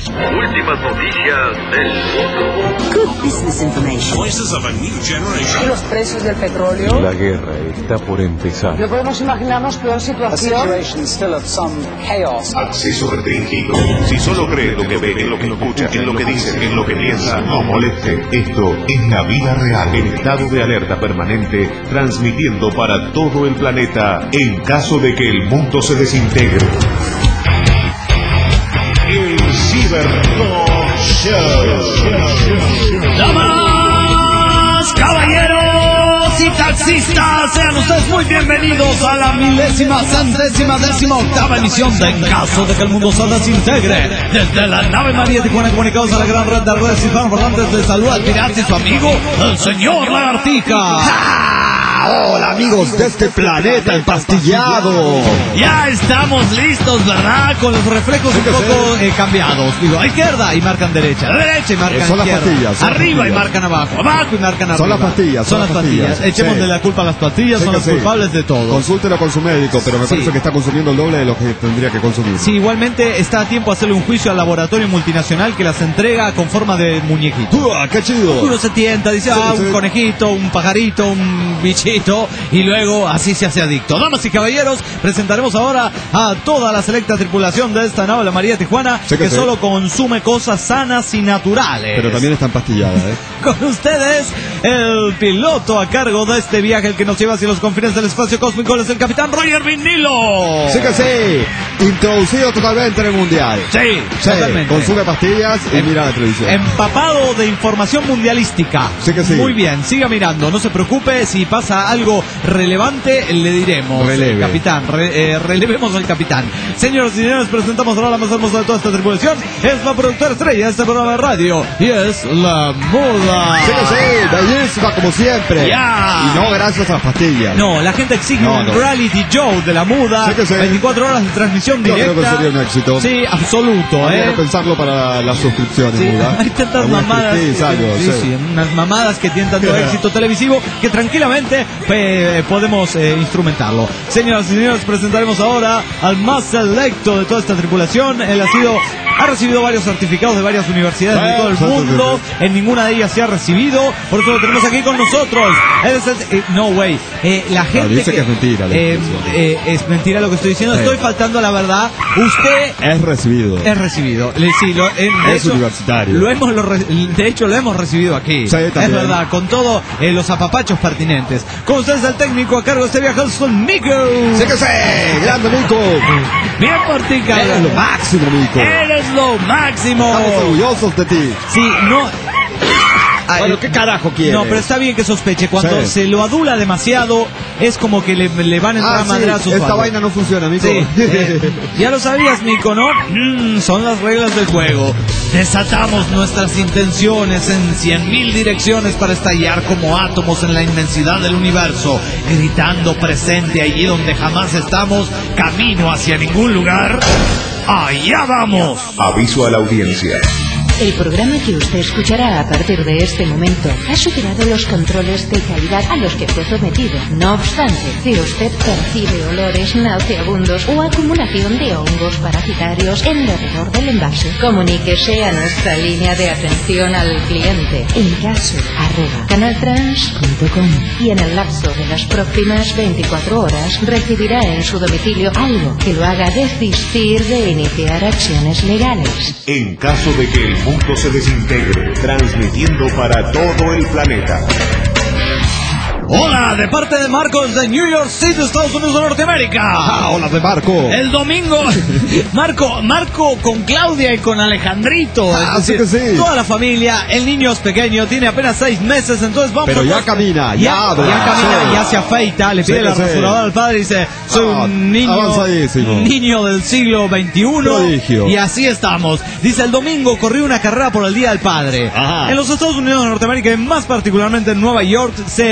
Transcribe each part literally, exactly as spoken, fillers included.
Últimas noticias del mundo. Good business information. Voices of a new generation. ¿Y los precios del petróleo? La guerra está por empezar. No podemos imaginarnos peor situación. Acceso restringido. Si solo cree lo que ve, en lo que escucha, en lo que dice, en lo que piensa, no moleste. Esto es la vida real. En estado de alerta permanente, transmitiendo para todo el planeta en caso de que el mundo se desintegre. El Cibertalk Show. Damas, caballeros y taxistas, sean ustedes muy bienvenidos a la milésima, centésima, décima octava emisión de En caso de que el mundo se desintegre. Desde la nave María Tijuana, comunicados a la gran red de redes hispanoparlantes, de salud al pirata y su amigo, el señor Lagartica. ¡Ja! Hola amigos de este planeta empastillado. Ya estamos listos, ¿verdad? Con los reflejos un poco eh, cambiados. Digo, a izquierda y marcan derecha, a derecha y marcan son izquierda, las pastillas, son arriba las y marcan abajo, abajo y marcan arriba. Son las pastillas, son, son las pastillas. pastillas. Echemos sí. de la culpa a las pastillas, sí, son los sí. culpables de todo. Consúltelo con su médico, pero me sí. parece que está consumiendo el doble de lo que tendría que consumir. Sí, igualmente está a tiempo de hacerle un juicio al laboratorio multinacional que las entrega con forma de muñequito. ¡Uah, qué chido! Uno se tienta, dice, ah, sí, un sí. conejito, un pajarito, un bichito, y luego así se hace adicto. Damas y caballeros, presentaremos ahora a toda la selecta tripulación de esta nave, la María Tijuana, sí que, que sí. solo consume cosas sanas y naturales. Pero también está empastillada, ¿eh? Con ustedes, el piloto a cargo de este viaje, el que nos lleva hacia los confines del espacio cósmico, es el capitán Roger Vinilo. Sí que sí, introducido totalmente en el mundial. Sí, sí totalmente. Consume pastillas y em, mira la televisión. Empapado de información mundialística. Sí que sí. Muy bien, siga mirando, no se preocupe, si pasa algo relevante, le diremos. Releve. Capitán, re, eh, relevemos al capitán. Señoras y señores, presentamos ahora la más hermosa de toda esta tripulación. Es la productora estrella de este programa de radio y es la moda. Sí que sí, bellísima como siempre. Yeah. Y no gracias a las pastillas. No, la gente exige no, un no. reality show de la muda. Sí que sí. veinticuatro horas de transmisión directa. Yo creo que sería un éxito. Sí, absoluto. Habría eh. que pensarlo para las suscripciones. Sí, muda. hay tantas mamadas. Sí, algo, sí, sí. sí, unas mamadas que tienen tanto éxito televisivo que tranquilamente eh, podemos eh, instrumentarlo. Señoras y señores, presentaremos ahora al más selecto de toda esta tripulación. Él ha sido, ha recibido varios certificados de varias universidades de todo el mundo. En ninguna de ellas se ha recibido. Por eso lo tenemos aquí con nosotros. Él es el, eh, no way. Eh, la gente no, dice que, que es mentira. Eh, eh, es mentira lo que estoy diciendo. Sí. Estoy faltando a la verdad. Usted es recibido. Es recibido. Sí, lo, eh, de es hecho, universitario. Lo hemos, lo, de hecho, lo hemos recibido aquí. Sí, es verdad, con todos eh, los apapachos pertinentes. Con ustedes el técnico a cargo de este viaje, son Mico. Sí que sí, grande Mico. Bien por ti, Carlos. Eres lo máximo, Mico. Eres lo máximo. Estamos orgullosos de ti. Sí, no... Bueno, ¿qué carajo quiere? No, pero está bien que sospeche. Cuando sí. se lo adula demasiado, es como que le, le van a entrar ah, madrazos. Sí. Esta vaina no funciona, Mico. Sí. eh, ya lo sabías, Mico, ¿no? Mm, son las reglas del juego. Desatamos nuestras intenciones en cien mil direcciones para estallar como átomos en la inmensidad del universo, gritando presente allí donde jamás estamos, camino hacia ningún lugar. ¡Allá vamos! Aviso a la audiencia. El programa que usted escuchará a partir de este momento ha superado los controles de calidad a los que fue sometido. No obstante, si usted percibe olores nauseabundos o acumulación de hongos parasitarios en derredor del envase, comuníquese a nuestra línea de atención al cliente en caso arroba canaltrans punto com y en el lapso de las próximas veinticuatro horas recibirá en su domicilio algo que lo haga desistir de iniciar acciones legales. En caso de que el mundo se desintegre, transmitiendo para todo el planeta. Hola, de parte de Marcos de New York City, Estados Unidos de Norteamérica. Ah, hola de Marco. El domingo, Marco, Marco con Claudia y con Alejandrito. Ah, es decir, sí que sí. Toda la familia, el niño es pequeño, tiene apenas seis meses, entonces vamos. Pero a... ya camina, ya, ya, ya, ya camina, sí. ya se afeita, le pide sí la rasuradora al padre y dice, soy ah, un niño, un niño del siglo veintiuno. Prodigio. Y así estamos. Dice, el domingo corrí una carrera por el Día del Padre. Ajá. En los Estados Unidos de Norteamérica, y más particularmente en Nueva York, se realizan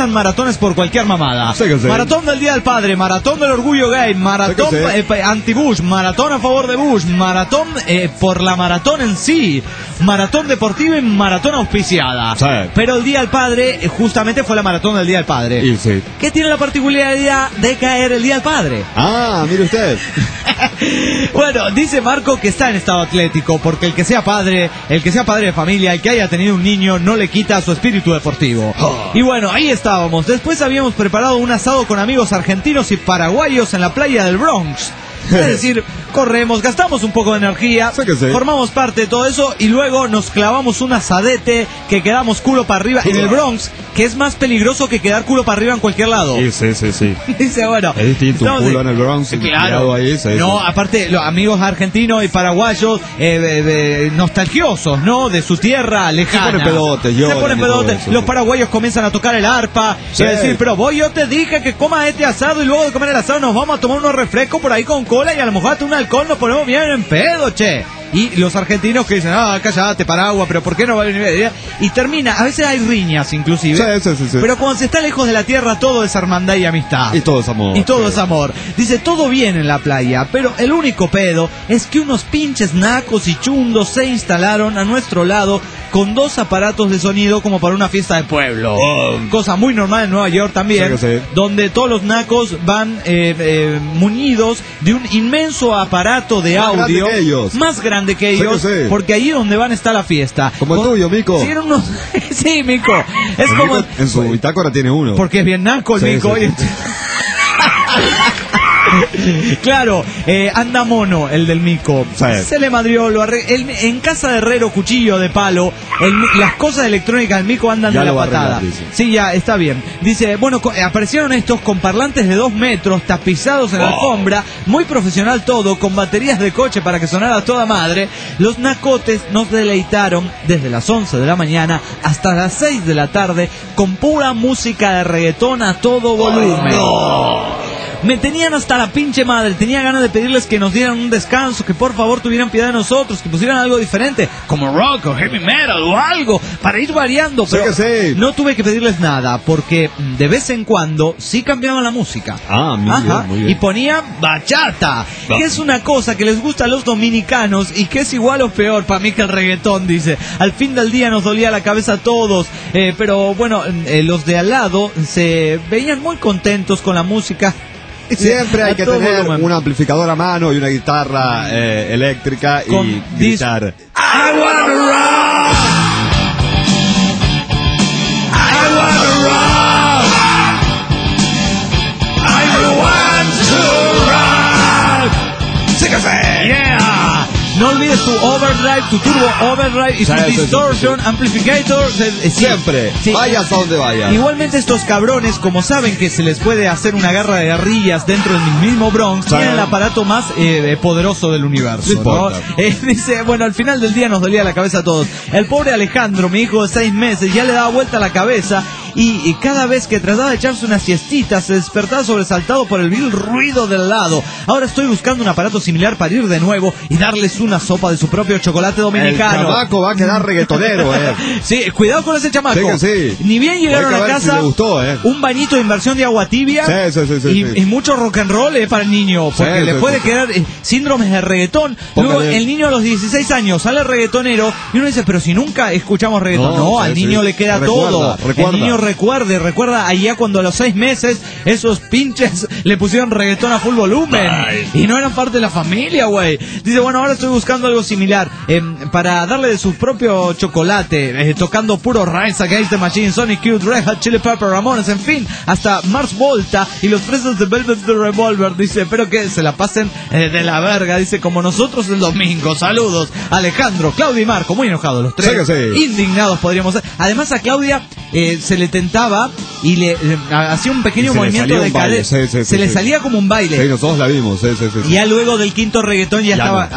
organizan maratones por cualquier mamada. Sí que sí. Maratón del Día del Padre, maratón del orgullo gay, maratón Sí que sí. eh, anti-Bush, maratón a favor de Bush, maratón eh, por la maratón en sí, maratón deportiva y maratón auspiciada. Sí. Pero el Día del Padre eh, justamente fue la maratón del Día del Padre. Y sí. ¿Qué tiene la particularidad de caer el Día del Padre? Ah, mire usted. Bueno, dice Marco que está en estado atlético, porque el que sea padre, el que sea padre de familia, el que haya tenido un niño, no le quita su espíritu deportivo. Oh. Y bueno, ahí estábamos. Después habíamos preparado un asado con amigos argentinos y paraguayos en la playa del Bronx. Es decir, corremos, gastamos un poco de energía, Sí que sí. formamos parte de todo eso y luego nos clavamos un asadete que quedamos culo para arriba en el Bronx, que es más peligroso que quedar culo para arriba en cualquier lado. Sí, sí, sí, sí. Dice, bueno, Es distinto, un estamos culo de- en el Bronx, Claro. tirado ahí, sí, No, sí. aparte, los amigos argentinos y paraguayos eh, eh, eh, nostalgiosos, ¿no? De su tierra lejana. Se ponen pedotes, Se lloran ponen y todo pedotes. eso, Los sí. paraguayos comienzan a tocar el arpa Sí. y a decir, pero vos yo te dije que comas este asado y luego de comer el asado nos vamos a tomar unos refrescos por ahí con cola y a lo mejor hasta un alcohol nos ponemos bien en pedo, che. Y los argentinos que dicen, ah, cállate, Paraguay, pero ¿por qué no va a venir? Y termina, a veces hay riñas inclusive. Sí, sí, sí, sí. Pero cuando se está lejos de la tierra todo es hermandad y amistad. Y todo es amor. Y todo Sí. es amor. Dice, todo bien en la playa, pero el único pedo es que unos pinches nacos y chundos se instalaron a nuestro lado con dos aparatos de sonido como para una fiesta de pueblo. Cosa muy normal en Nueva York también, Sí que sí. donde todos los nacos van eh, eh, muñidos de un inmenso aparato de Más grande audio que ellos. más grande que Sí que ellos, sí. porque ahí donde van está la fiesta. Como el Con- tuyo, Mico. Sí, eran unos... sí, Mico. Es El como... Mico en su bitácora tiene uno. Porque es bien naco el Sí, Mico. sí, y- sí. Claro, eh, anda mono el del Mico. Sí. Se le madrió, lo arre- el- en casa de herrero, cuchillo de palo, el mi- las cosas electrónicas del Mico andan Ya de la lo va a patada. arreglar, dice. Sí, ya, está bien. Dice, bueno, co- aparecieron estos con parlantes de dos metros, tapizados en alfombra, muy profesional todo, con baterías de coche para que sonara a toda madre. Los nacotes nos deleitaron desde las once de la mañana hasta las seis de la tarde con pura música de reggaetón a todo volumen. Me tenían hasta la pinche madre, tenía ganas de pedirles que nos dieran un descanso, que por favor tuvieran piedad de nosotros, que pusieran algo diferente, como rock o heavy metal o algo, para ir variando, Sí pero que sí. no tuve que pedirles nada, porque de vez en cuando sí cambiaban la música. Ah, muy Ajá, bien, muy bien. y ponían bachata, que es una cosa que les gusta a los dominicanos y que es igual o peor para mí que el reggaetón, dice. Al fin del día nos dolía la cabeza a todos, eh, pero bueno, eh, los de al lado se veían muy contentos con la música. Siempre hay A que todo tener volumen. un amplificador a mano y una guitarra eh, eléctrica Con y dis- gritar. I wanna rock. I wanna rock. I want to rock. ¡Síguese! Yeah. No olvides tu overdrive, tu turbo overdrive y Sí, su sí, sí, distortion sí. amplificator. eh, eh, sí. Siempre, Sí. vayas a donde vayas. Igualmente estos cabrones, como saben que se les puede hacer una guerra de guerrillas dentro del mismo Bronx, Sí. tienen el aparato más eh, poderoso del universo. No importa. ¿no? Eh, dice, bueno, al final del día nos dolía la cabeza a todos. El pobre Alejandro, mi hijo de seis meses, ya le daba vuelta la cabeza y, y cada vez que trataba de echarse una siestita se despertaba sobresaltado por el vil ruido del lado. Ahora estoy buscando un aparato similar para ir de nuevo y darles una sopa de su propio chocolate El dominicano. chamaco va a quedar reggaetonero, eh. Sí, cuidado con ese chamaco. Sí que sí. Ni bien llegaron Hay que a ver si casa, le gustó, eh. un bañito de inversión de agua tibia Sí, sí, sí, sí, y, sí. y mucho rock and roll eh, para el niño, porque Sí, le sí, puede sí, sí. quedar eh, síndromes de reggaetón. Luego Póngale. el niño a los dieciséis años sale reggaetonero y uno dice, pero si nunca escuchamos reggaetón. No, No, al sí, niño sí. le queda Recuerda, todo. recuerda. El niño recuerde, recuerda allá cuando a los seis meses esos pinches le pusieron reggaetón a full volumen y no eran parte de la familia, güey. Dice, bueno, ahora estoy buscando algo similar eh, para darle de su propio chocolate, eh, tocando puro Rise Against the Machine, Sonic Youth, Red Hot Chili Pepper, Ramones, en fin, hasta Mars Volta y los presos de Velvet the Revolver. Dice, espero que se la pasen eh, de la verga, dice, como nosotros el domingo. Saludos, Alejandro, Claudia y Marco, muy enojados los tres, Sí que sí. indignados podríamos ser. Además a Claudia eh, se le tentaba y le eh, hacía un pequeño Y se le movimiento salía de un baile, cadera, sí, sí, se sí, le sí. salía como un baile. Sí, nosotros la vimos, sí, sí, sí. Y ya luego del quinto reggaetón ya, Ya estaba no. hasta Claudia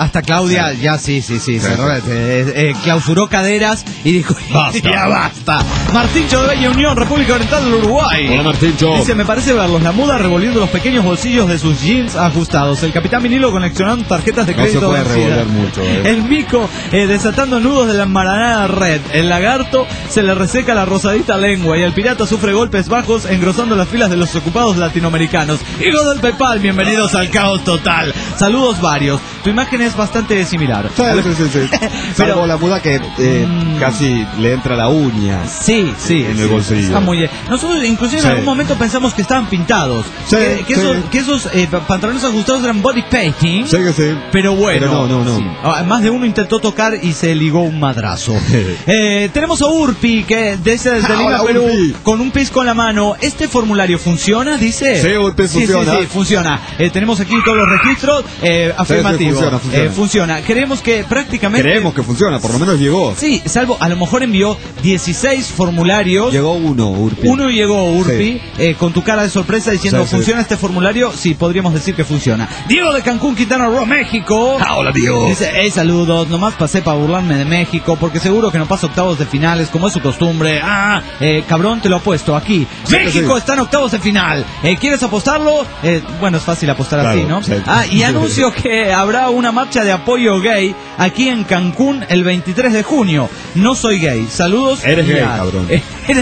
Audial, sí. ya sí, sí, sí, sí cerró, eh, eh, clausuró caderas y dijo, basta. ya basta. Martincho de Bella Unión, República Oriental del Uruguay. Hola, Martincho. Dice, me parece verlos, la muda revolviendo los pequeños bolsillos de sus jeans ajustados. El capitán Vinilo coleccionando tarjetas de crédito. No se puede revolver mucho. Eh. El mico eh, desatando nudos de la enmaranada red. El lagarto se le reseca la rosadita lengua y el pirata sufre golpes bajos engrosando las filas de los ocupados latinoamericanos. Hijo del Pepal, bienvenidos al caos total. Saludos varios. Tu imagen es bastante similar. Sí, sí, sí, sí. Pero, salvo la muda que eh, mmm, casi le entra la uña. Sí, sí. En sí, el bolsillo. Está muy bien. Nosotros inclusive sí. en algún momento pensamos que estaban pintados. Sí, que, que sí. esos, que esos eh, pantalones ajustados eran body painting. Sí, que sí. Pero bueno. Pero no, no, no. Sí. Más de uno intentó tocar y se ligó un madrazo. eh, tenemos a Urpi, que desde, desde ah, Lima, Perú, Urpi. Con un pisco en la mano. ¿Este formulario funciona? Dice. Sí, Urpi, sí, funciona. Sí, sí, funciona. Eh, tenemos aquí todos los registros. Eh, afirmativo. Sí, sí, funciona, funciona. Eh, funciona. Creemos que prácticamente. Creemos que funciona, por lo menos llegó. Sí, salvo, a lo mejor envió dieciséis formularios. Llegó uno, Urpi. Uno llegó, Urpi, sí. eh, con tu cara de sorpresa diciendo, sí, ¿funciona sí. este formulario? Sí, podríamos decir que funciona. Diego de Cancún, Quintana Roo, México. Ah, hola, Diego. Dice, hey, saludos, nomás pasé para burlarme de México, porque seguro que no pasa octavos de finales, como es su costumbre. Ah, eh, cabrón, te lo apuesto aquí. Sí, México sí. está en octavos de final. Eh, ¿Quieres apostarlo? Eh, bueno, es fácil apostar claro, así, ¿no? Sí. Ah, y anuncio que habrá una marcha de apoyo gay aquí en Cancún el veintitrés de junio. No soy gay. Saludos. Eres gay, cabrón. Eres...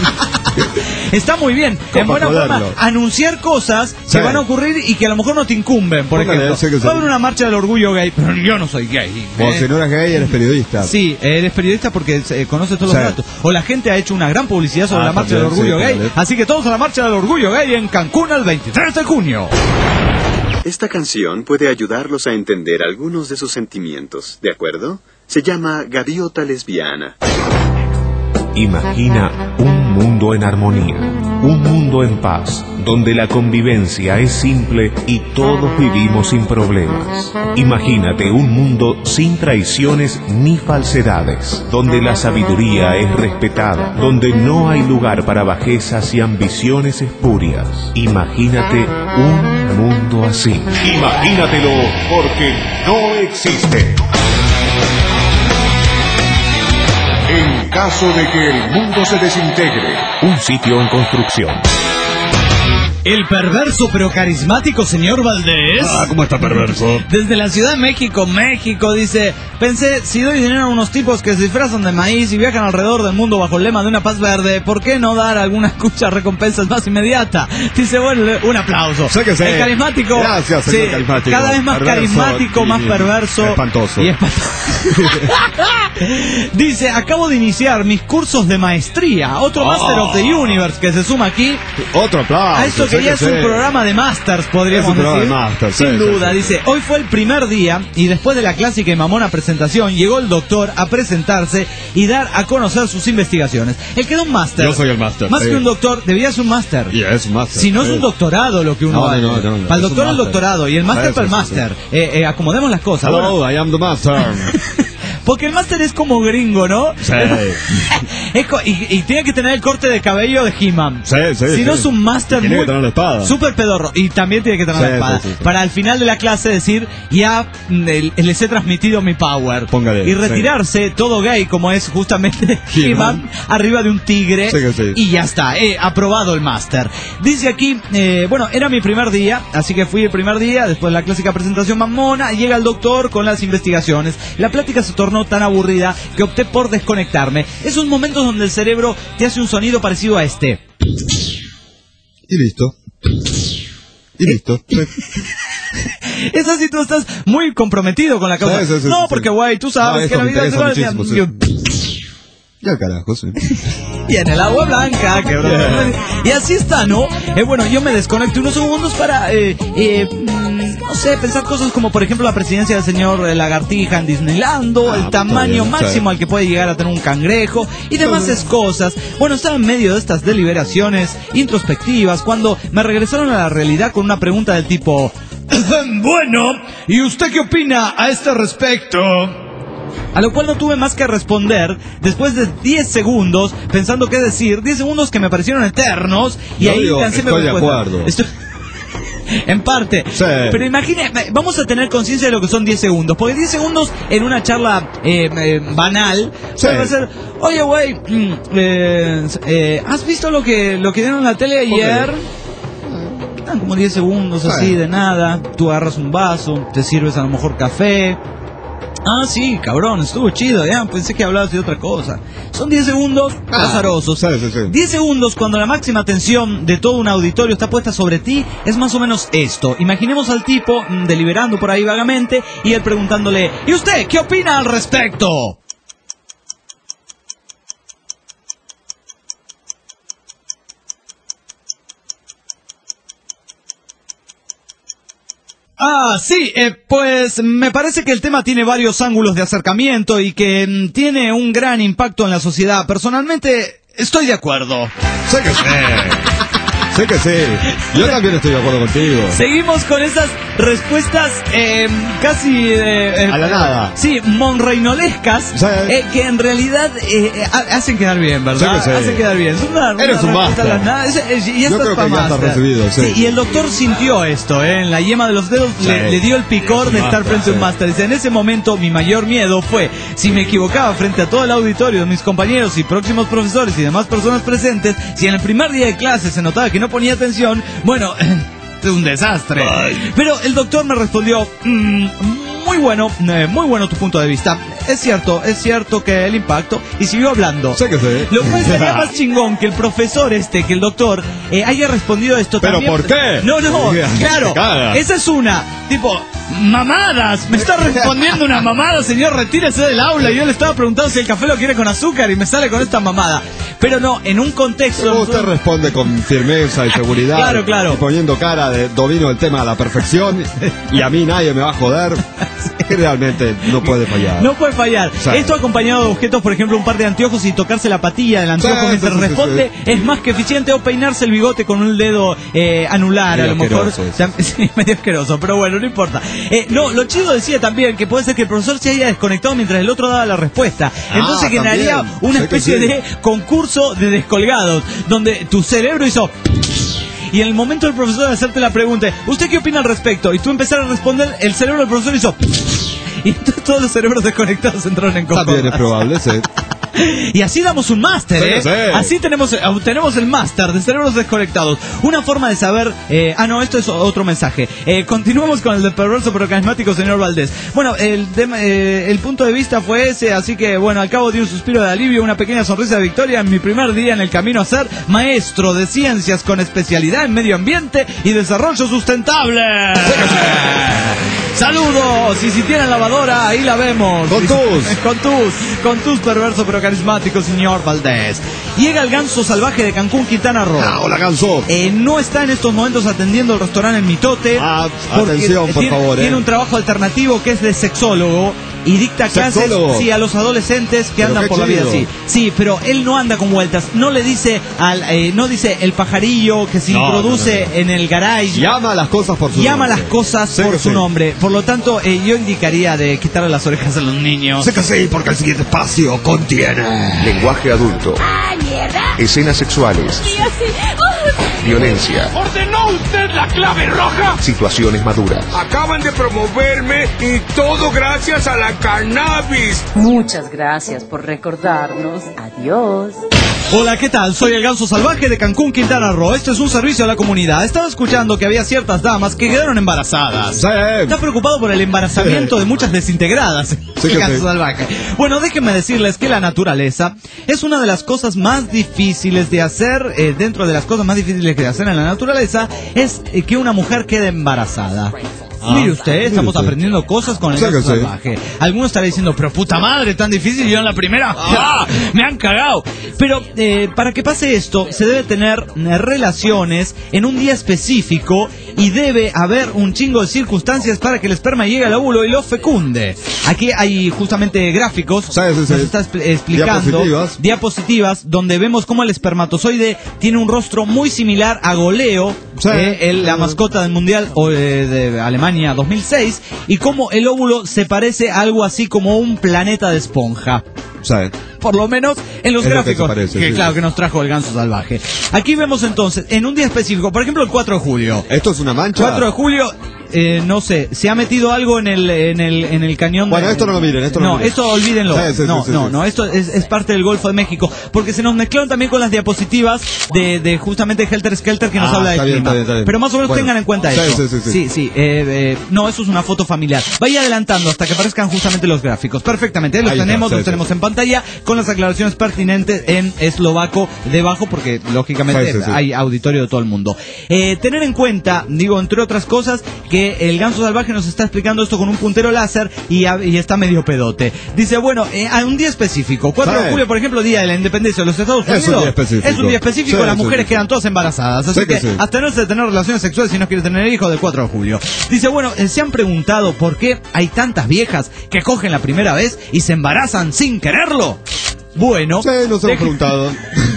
Está muy bien. En buena forma, anunciar cosas sí. que van a ocurrir y que a lo mejor no te incumben. Por Póngale, ejemplo, va a haber una marcha del orgullo gay, pero yo no soy gay. O eh. si no eres gay, eres periodista. Sí, eres periodista porque eh, conoces todos sí. los datos. O la gente ha hecho una gran publicidad sobre ah, la marcha también, del orgullo sí, gay. Vale. Así que todos a la marcha del orgullo gay en Cancún el veintitrés de junio. Esta canción puede ayudarlos a entender algunos de sus sentimientos, ¿de acuerdo? Se llama Gaviota Lesbiana. Imagina un mundo en armonía, un mundo en paz, donde la convivencia es simple y todos vivimos sin problemas. Imagínate un mundo sin traiciones ni falsedades, donde la sabiduría es respetada, donde no hay lugar para bajezas y ambiciones espurias. Imagínate un mundo así. Imagínatelo, porque no existe. En caso de que el mundo se desintegre, un sitio en construcción. El perverso pero carismático señor Valdés. Ah, ¿cómo está perverso? Desde la Ciudad de México, México, dice, pensé, si doy dinero a unos tipos que se disfrazan de maíz y viajan alrededor del mundo bajo el lema de una paz verde, ¿por qué no dar alguna cucha recompensas más inmediata? Dice, bueno, un aplauso. Sé que sé. El carismático. Gracias, señor sí, carismático. Cada vez más perverso carismático, y, más perverso. Espantoso. Y espantoso. Dice, acabo de iniciar mis cursos de maestría. Otro oh. Master of the Universe que se suma aquí. Otro aplauso. A esto que ya es un programa de Masters, podríamos es un decir. De masters, Sin sí, duda, sí, sí. dice, hoy fue el primer día y después de la clásica y mamona presentación, llegó el doctor a presentarse y dar a conocer sus investigaciones. Él quedó un máster. Yo soy el máster. Más sí. que un doctor, debía ser un máster. Y yeah, es un máster. Si no sí. es un doctorado lo que uno no, vale. No, no, no, para el doctor el doctorado y el máster para el máster. Sí. Eh, eh, acomodemos las cosas. Hello, bueno. I am the master. Porque el máster es como gringo, ¿no? Sí. es co- y, y tiene que tener el corte de cabello de He-Man. Sí, sí, si sí. no es un máster muy... Tiene que tener la espada. Súper pedorro. Y también tiene que tener sí, la espada. Sí, sí, sí. Para al final de la clase decir, ya el, les he transmitido mi power. Póngale. Y retirarse sí. todo gay, como es justamente He-Man, arriba de un tigre. Sí, sí. Y ya está. He aprobado el máster. Dice aquí, eh, bueno, era mi primer día, así que fui el primer día, después de la clásica presentación mamona, llega el doctor con las investigaciones. La plática se tornó tan aburrida que opté por desconectarme. Esos momentos donde el cerebro te hace un sonido parecido a este. Y listo. Y listo. Es así, tú estás muy comprometido con la causa. Sí, sí, sí, no, sí, porque güey, tú sabes no, que la vida es muchísimo, sí. Ya carajo, sí. Y en el agua blanca, que yeah. Y así está, ¿no? Eh, bueno, yo me desconecto unos segundos para, eh, eh, no sé, pensar cosas como, por ejemplo, la presidencia del señor Lagartija en Disneylando, ah, el tamaño bien, máximo sí. al que puede llegar a tener un cangrejo y demás sí. cosas. Bueno, estaba en medio de estas deliberaciones introspectivas cuando me regresaron a la realidad con una pregunta del tipo: bueno, ¿y usted qué opina a este respecto? A lo cual no tuve más que responder después de diez segundos pensando qué decir, diez segundos que me parecieron eternos y no ahí digo, lancé mi respuesta. Estoy de acuerdo. Estoy... En parte. Sí. Pero imagine, vamos a tener conciencia de lo que son diez segundos. Porque diez segundos en una charla eh, eh, banal Sí. puede ser, oye, güey, mm, eh, eh, ¿has visto lo que lo que dieron en la tele ayer? Dan como diez segundos Sí. así de nada. Tú agarras un vaso, te sirves a lo mejor café. Ah, sí, cabrón, estuvo chido, ya, pensé que hablabas de otra cosa. Son diez segundos Ah, azarosos. sí, sí, sí. diez segundos cuando la máxima atención de todo un auditorio está puesta sobre ti, es más o menos esto. Imaginemos al tipo mm, deliberando por ahí vagamente y él preguntándole, ¿y usted qué opina al respecto? Ah, sí, eh, pues me parece que el tema tiene varios ángulos de acercamiento y que mm, tiene un gran impacto en la sociedad. Personalmente, estoy de acuerdo. Sé que sí. Sé que sí. Yo también estoy de acuerdo contigo. Seguimos con esas respuestas eh, casi... eh, eh, A la nada. Sí, monreinolescas, Sí. eh, que en realidad eh, eh, ha- hacen quedar bien, ¿verdad? Sí que sí. Hacen quedar bien. Es una, una Eres un respuesta a la máster. nada. Es- es- y Yo esto creo es pa' que ya está máster. recibido, sí. Y el doctor sintió esto, eh, en la yema de los dedos Sí. le, le dio el picor Es un de estar máster, frente a un sí. máster. Dice, en ese momento mi mayor miedo fue, si me equivocaba frente a todo el auditorio de mis compañeros y próximos profesores y demás personas presentes, si en el primer día de clase se notaba que no ponía atención, bueno, es un desastre. Pero el doctor me respondió, "Mm, muy bueno, eh, muy bueno tu punto de vista. Es cierto, es cierto que el impacto", y siguió hablando. Sé que sí. Lo cual sería más chingón que el profesor este, que el doctor, eh, haya respondido esto ¿Pero también. por qué? No, no, claro. Caga. Esa es una. Tipo, mamadas. Me está respondiendo una mamada, señor, retírese del aula. Yo le estaba preguntando si el café lo quiere con azúcar y me sale con esta mamada. Pero no, en un contexto... Como usted responde con firmeza y seguridad. Claro, claro. Y poniendo cara de domino el tema a la perfección. Y a mí nadie me va a joder. Realmente no puede fallar. No puede fallar. Sí. Esto acompañado de objetos, por ejemplo, un par de anteojos y tocarse la patilla del anteojo Sí, mientras sí, sí, responde sí. es más que eficiente, o peinarse el bigote con un dedo eh, anular, Medio a lo mejor. asqueroso eso. Tam- sí, medio asqueroso, pero bueno, no importa. Eh, no, lo chido decía también que puede ser que el profesor se haya desconectado mientras el otro daba la respuesta. Entonces Ah, generaría también. una Sé que especie sí. de concurso de descolgados, donde tu cerebro hizo... Y en el momento del profesor de hacerte la pregunta, ¿usted qué opina al respecto? Y tú empezar a responder, el cerebro del profesor hizo... Y entonces todos los cerebros desconectados entraron en También es concordancia. probable, sí. Y así damos un máster, Sí, ¿eh? sí. Así tenemos, obtenemos el máster de cerebros desconectados. Una forma de saber... eh, ah, no, esto es otro mensaje. Eh, continuamos con el del perverso pero carismático señor Valdés. Bueno, el, tema- eh, el punto de vista fue ese, así que, bueno, al cabo de un suspiro de alivio, una pequeña sonrisa de victoria en mi primer día en el camino a ser maestro de ciencias con especialidad en medio ambiente y desarrollo sustentable. Saludos, y si tienen lavadora, ahí la vemos. Con tus. Con tus, con tus perverso pero carismático, señor Valdés. Llega el ganso salvaje de Cancún, Quintana Roo. Ah, hola, Ganso. Eh, no está en estos momentos atendiendo el restaurante El Mitote. Ah, porque atención, por tiene, favor, eh. Tiene un trabajo alternativo que es de sexólogo y dicta clases, ¿Sexólogo? sí, a los adolescentes que Pero andan qué por la vida chido. así. Sí, pero él no anda con vueltas. No le dice al, eh, no dice el pajarillo que se No, introduce no, no, no. en el garage. Llama las cosas por su Llama nombre. las cosas Sé por que su sí. nombre. Por lo tanto, eh, yo indicaría de quitarle las orejas a los niños. Sé que sí, porque el siguiente espacio contiene Lenguaje adulto. Escenas sexuales. Violencia. ¿Ordenó usted la clave roja? Situaciones maduras. Acaban de promoverme y todo gracias a la cannabis. Muchas gracias por recordarnos. Adiós. Hola, ¿qué tal? Soy el ganso salvaje de Cancún, Quintana Roo. Esto es un servicio a la comunidad. Estaba escuchando que había ciertas damas que quedaron embarazadas. Sí. Está preocupado por el embarazamiento Sí. de muchas desintegradas. Sí El que ganso sí. salvaje. Bueno, déjenme decirles que la naturaleza es una de las cosas más difíciles de hacer. Eh, dentro de las cosas más difíciles de hacer en la naturaleza es eh, que una mujer quede embarazada. Ah, mire usted, mire estamos usted. aprendiendo cosas con el Sí que ganso sí. salvaje. Algunos estarán diciendo, pero puta madre, tan difícil, yo en la primera, ¡ah! Me han cagado. Pero eh, para que pase esto, se debe tener eh, relaciones en un día específico y debe haber un chingo de circunstancias para que el esperma llegue al óvulo y lo fecunde. Aquí hay justamente gráficos, Sí, sí, sí. nos está expl- explicando, Diapositivas. diapositivas, donde vemos cómo el espermatozoide tiene un rostro muy similar a Goleo, Sí. eh, el- la mascota del Mundial o, eh, de Alemania dos mil seis, y cómo el óvulo se parece a algo así como un planeta de esponja. Sí. por lo menos en los Es lo que gráficos se parece, que sí, claro sí. que nos trajo el Ganso Salvaje. Aquí vemos entonces, en un día específico, por ejemplo el cuatro de julio. ¿Esto es una mancha? cuatro de julio, eh, no sé, se ha metido algo en el en el en el cañón. Bueno, de, esto no lo miren, esto no no, lo miren. esto olvídenlo. Sí, sí, no, sí, sí, no, sí. no, esto es, es parte del Golfo de México, porque se nos mezclaron también con las diapositivas de, de justamente Helter Skelter que nos Ah, habla de está bien, clima. está bien, está bien. Pero más o menos Bueno. tengan en cuenta Sí, eso. sí, sí, sí. sí, sí, eh, eh, no, eso es una foto familiar. Vaya adelantando hasta que aparezcan justamente los gráficos. Perfectamente, los Ahí está, tenemos, sí, los sí. tenemos en pantalla con las aclaraciones pertinentes en eslovaco debajo, porque lógicamente Sí, sí, sí. hay auditorio de todo el mundo. Eh, tener en cuenta, digo, entre otras cosas, que el Ganso Salvaje nos está explicando esto con un puntero láser y, a- y está medio pedote. Dice, bueno, eh, a un día específico, cuatro de Sí. julio, por ejemplo, Día de la Independencia de los Estados Es un Unidos. día específico. Es un día específico, Sí, las sí, mujeres sí. quedan todas embarazadas. Así Sí que que sí. abstenerse de tener relaciones sexuales si no quiere tener hijos del cuatro de julio. Dice, bueno, eh, se han preguntado por qué hay tantas viejas que cogen la primera vez y se embarazan sin quererlo. Bueno, Sí, nos hemos deje- preguntado.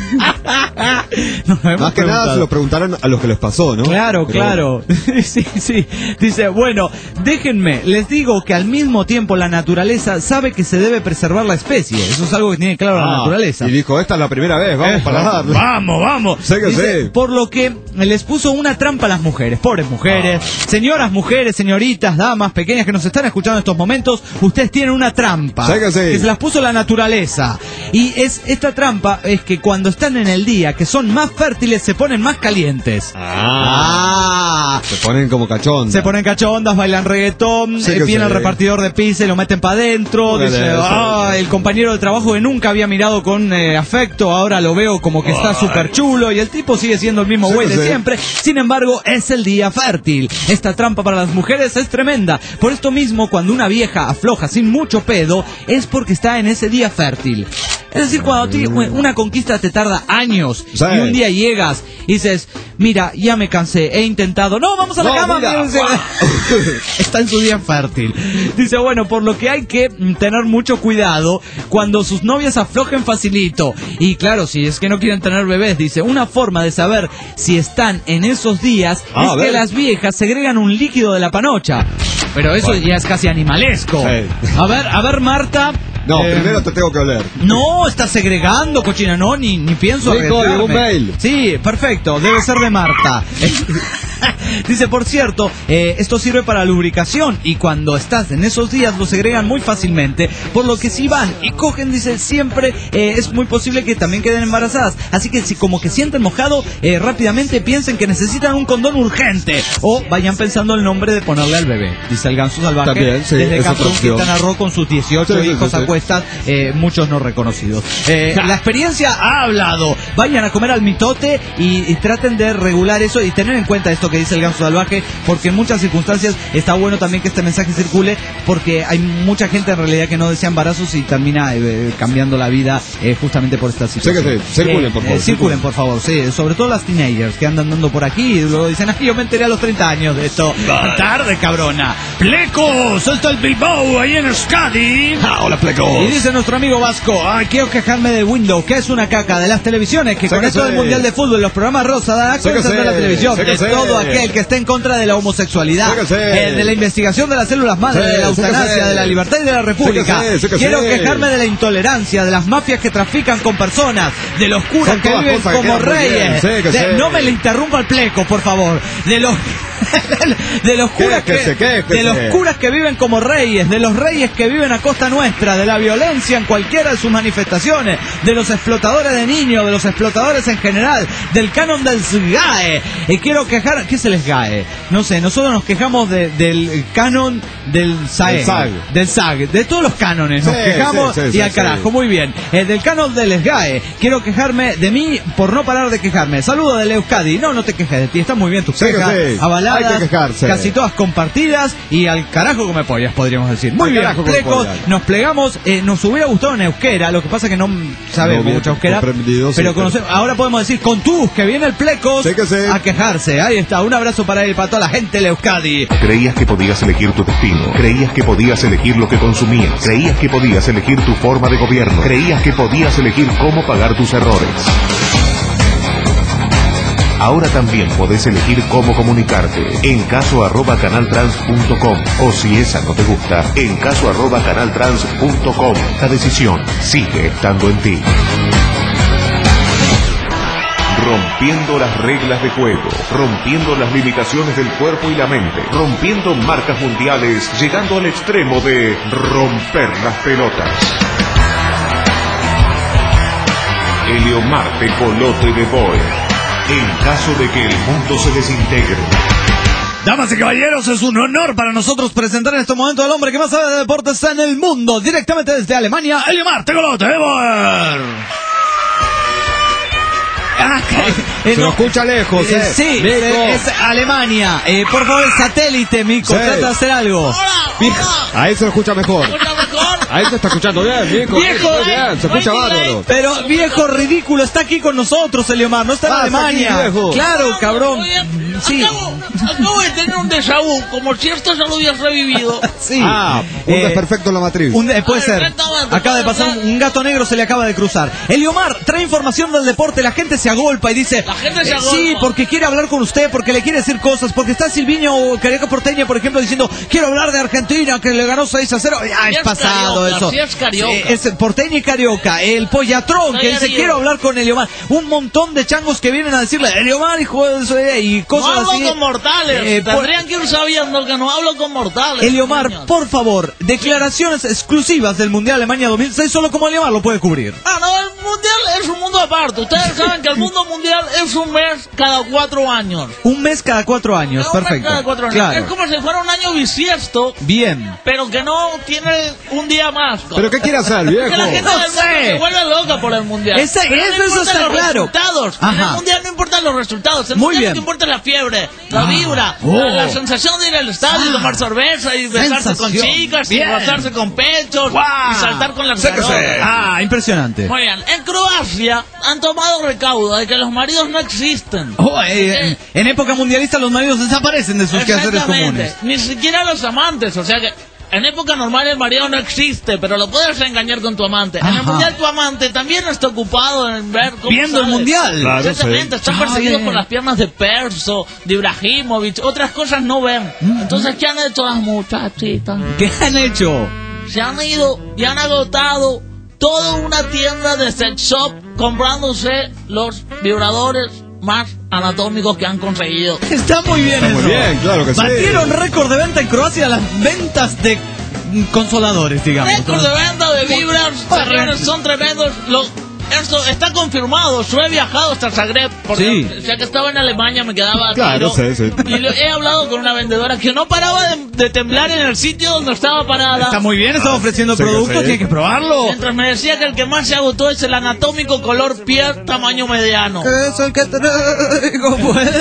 Nos hemos Más que nada preguntado. se lo preguntaron a los que les pasó, ¿no? Claro, Pero claro. Sí, sí. Dice, bueno, déjenme, les digo que al mismo tiempo la naturaleza sabe que se debe preservar la especie. Eso es algo que tiene claro la Ah, naturaleza. Y dijo, esta es la primera vez, vamos Eh, para darle. Vamos, vamos. Sé que Dice, sí. por lo que les puso una trampa a las mujeres, pobres mujeres, señoras, mujeres, señoritas, damas, pequeñas que nos están escuchando en estos momentos, ustedes tienen una trampa Sé que sí. se las puso la naturaleza. Y es esta trampa es que cuando están en el día, que son más fértiles, se ponen más calientes. Ah. Se ponen como cachón. Se ponen cachondas, bailan reggaetón, Sí eh, que viene el sí. repartidor de pizza y lo meten para adentro. Puede Dice, ser. ah, el compañero de trabajo que nunca había mirado con eh, afecto, ahora lo veo como que está súper chulo. Y el tipo sigue siendo el mismo Sí güey que de sí. siempre. Sin embargo, es el día fértil. Esta trampa para las mujeres es tremenda. Por esto mismo, cuando una vieja afloja sin mucho pedo, es porque está en ese día fértil. Es decir, cuando ti- una conquista te tarda años Sí. y un día llegas y dices, mira, ya me cansé, he intentado. No, vamos a la No, cama. mira. Dice, está en su día fértil. Dice, bueno, por lo que hay que mm, tener mucho cuidado cuando sus novias aflojen facilito. Y claro, si es que no quieren tener bebés, dice, una forma de saber si están en esos días Ah, es a que ver. las viejas segregan un líquido de la panocha. Pero eso ya es casi animalesco. Sí. A ver, a ver, Marta. No, eh, primero te tengo que oler. no, está segregando, cochina, no, ni, ni pienso Rico, arriesgarme. llegó un mail. Sí, perfecto, debe ser de Marta. Dice, por cierto, eh, esto sirve para lubricación y cuando estás en esos días lo segregan muy fácilmente, por lo que si van y cogen, dice, siempre eh, es muy posible que también queden embarazadas. Así que si como que sienten mojado, eh, rápidamente piensen que necesitan un condón urgente o vayan pensando el nombre de ponerle al bebé. Dice el Ganso Salvaje También, sí, desde es otra Cancún, opción. Quintana Roo, con sus dieciocho Sí, sí, hijos sí, a sí. cuestas, eh, muchos no reconocidos. Eh, la experiencia ha hablado. Vayan a comer al mitote y, y traten de regular eso y tener en cuenta esto que dice el Ganso Salvaje, porque en muchas circunstancias está bueno también que este mensaje circule, porque hay mucha gente en realidad que no desea embarazos y termina eh, cambiando la vida eh, justamente por esta situación. Sí que sí, circulen, por favor, Eh, circulen, por favor, sí, sobre todo las teenagers que andan dando por aquí y luego dicen, ay, yo me enteré a los treinta años de esto. Tarde, cabrona. Plecos, está el Bilbao ahí en Euskadi. Ah, hola, Pleco. Y dice nuestro amigo Vasco, ay, quiero quejarme de Windows, que es una caca de las televisiones, que Sé con que esto sí. del Mundial de Fútbol, los programas rosa, dan Sé que cuenta de sí. la televisión, Sé que de sí. todo aquel que esté en contra de la homosexualidad, Sé que sí. eh, de la investigación de las células madre, Sí, de la sé que eutanasia, sí. de la libertad y de la república. Sé que sí, sé que Quiero sí. quejarme de la intolerancia, de las mafias que trafican con personas, de los curas Son que todas viven cosas que como quedan muy bien. reyes. Sé que De- sí. no me le interrumpa el pleco, por favor. De los de los curas que, Quéjese, quéjese. de los curas que viven como reyes, de los reyes que viven a costa nuestra, de la violencia en cualquiera de sus manifestaciones, de los explotadores de niños, de los explotadores en general, del canon del S G A E. Y quiero quejar, ¿qué es el S G A E? No sé, nosotros nos quejamos de- del canon del S A E, Del S A E. del S A E, de todos los cánones nos Sí, quejamos sí, sí, y sí, al carajo, sí. muy bien. Eh, del canon del S G A E, quiero quejarme de mí por no parar de quejarme. Saludo del Euskadi. No, no te quejes de ti, está muy bien tus Sí que quejas, sí. avaladas, Hay que quejarse. casi todas compartidas y al carajo come pollas, podríamos decir. Muy Al bien, carajo come plecos, pollas. nos plegamos, eh, nos hubiera gustado en euskera, lo que pasa que no sabemos No, bien mucho euskera, comprendido, sí, pero pero- conocemos, ahora podemos decir con tus, que viene el plecos Sí que sí. a quejarse. Ahí está, un abrazo para él, para toda la gente del Euskadi. Creías que podías elegir tu destino. Creías que podías elegir lo que consumías. Creías que podías elegir tu forma de gobierno. Creías que podías elegir cómo pagar tus errores. Ahora también podés elegir cómo comunicarte. En caso arroba canaltrans punto com o si esa no te gusta, en caso arroba canaltrans punto com. La decisión sigue estando en ti. Rompiendo las reglas de juego, rompiendo las limitaciones del cuerpo y la mente, rompiendo marcas mundiales, llegando al extremo de romper las pelotas. Eliomar Tecolote de Boe. En caso de que el mundo se desintegre. Damas y caballeros, es un honor para nosotros presentar en este momento al hombre que más sabe de deportes en el mundo, directamente desde Alemania, Eliomar Tecolote de Boe. Ah, eh, se no, lo escucha lejos, eh. eh sí, eh, es Alemania. Eh, por favor, el satélite, Mico, sí. Trata de hacer algo. Hola, hola. Ahí se lo escucha mejor. ¿Se escucha mejor? Ahí se está escuchando bien, Mico. Viejo, Muy bien, se escucha bárbaro. Pero, viejo ridículo, está aquí con nosotros, Eliomar, no está en ah, Alemania. Está aquí, claro, cabrón. Sí. Acabo, acabo de tener un déjà vu, como si esto ya lo hubieras revivido. Sí. Ah, un eh, desperfecto en la matriz. Un, eh, puede ser. Acaba de pasar un, un gato negro, se le acaba de cruzar. Eliomar trae información del deporte, la gente se agolpa y dice, la gente se agolpa. Sí, porque quiere hablar con usted, porque le quiere decir cosas, porque está Silviño Carioca Porteña, por ejemplo, diciendo, quiero hablar de Argentina, que le ganó seis a cero. Ah, es, es pasado carioca, eso. Sí es, carioca. Eh, es Porteña y Carioca. El Pollatrón, que dice, quiero hablar con Eliomar. Un montón de changos que vienen a decirle, Eliomar, hijo de eso, y cosas no hablo así. Con mortales. Eh, Tendrían por... que ir sabiendo que no hablo con mortales. Eliomar, niños. Por favor, declaraciones exclusivas del Mundial Alemania dos mil seis, solo como Eliomar lo puede cubrir. Ah, no, el Mundial es un mundo aparte. Ustedes saben que el mundo mundial es un mes cada cuatro años. Un mes cada cuatro años, no, perfecto. Un mes cada cuatro años. Claro. Es como si fuera un año bisiesto. Bien. Pero que no tiene un día más. ¿Pero qué quiere hacer, viejo? Que la gente no del sé. mundo se vuelve loca por el mundial. Ese, pero eso, no eso está los claro. Resultados. En el mundial no importan los resultados. En el Muy mundial bien. lo que importa es la fiebre, la ah. vibra, oh. la, la sensación de ir al estadio, ah. tomar cerveza y besarse sensación. con chicas, bien. y rozarse con pechos, wow. y saltar con las carotas. Ah, impresionante. Muy bien. En Croacia han tomado recaudo de que los maridos no existen. Oh, eh, eh, en época mundialista los maridos desaparecen de sus quehaceres comunes. Ni siquiera los amantes, o sea que en época normal el marido no existe, pero lo puedes engañar con tu amante. Ajá. En el mundial tu amante también está ocupado en ver cómo viendo sale. el mundial. Claro, exactamente, sí. Están ah, perseguidos bien. por las piernas de Perso, de Ibrahimovic, otras cosas no ven. Mm-hmm. Entonces, ¿qué han hecho las muchachitas? ¿Qué han hecho? Se han ido y han agotado toda una tienda de sex shop comprándose los vibradores más anatómicos que han conseguido. Está muy bien. Está eso. Muy bien, claro que Batieron sí. récord de venta en Croacia las ventas de consoladores, digamos. Récord de venta de vibras, señores, son tremendos. Los, esto está confirmado. Yo he viajado hasta Zagreb, porque sí. ya que estaba en Alemania me quedaba claro, tiro, sí, sí. y lo, he hablado con una vendedora que no paraba de, de temblar en el sitio donde estaba parada. Está muy bien, estaba ofreciendo sí, productos, sí. tiene que probarlo. Mientras me decía que el que más se agotó es el anatómico color piel tamaño mediano. Que es el que traigo,